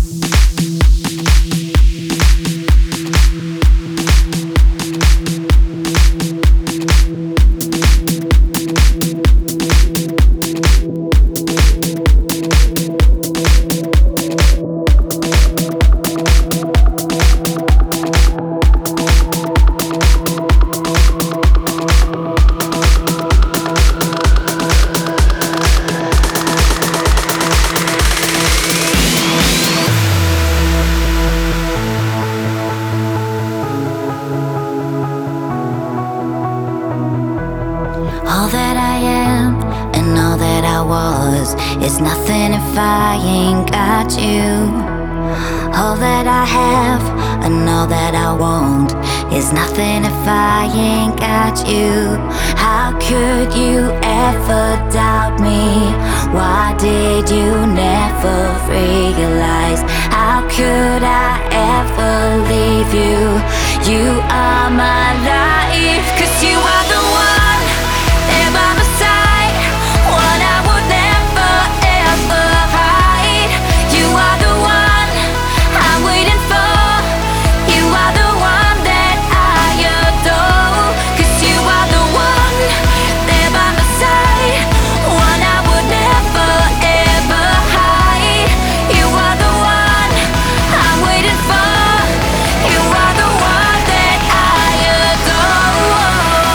All that I am and all that I was is nothing if I ain't got you. All that I have and all that I want is nothing if I ain't got you. How could you ever doubt me? Why did you never realize? How could I ever leave you? You are my life, 'cause you are the one there by my side, one I would never ever hide. You are the one I'm waiting for. You are the one that I adore, 'cause you are the one there by my side, one I would never ever hide. You are the one I'm waiting for. You are the one that I adore.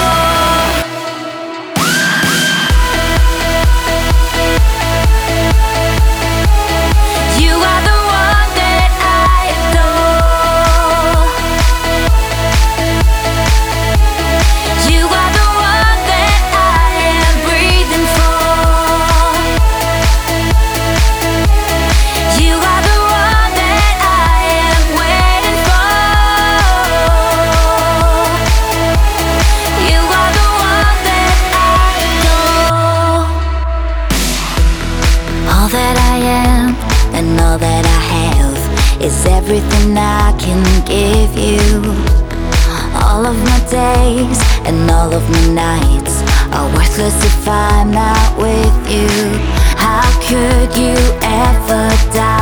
You are the one that I adore. You are the one that I am breathing for. You are the one that I am waiting for. You are the one that I adore. All that I am and all that I have is everything I can give you. All of my days and all of my nights are worthless if I'm not with you. How could you ever die?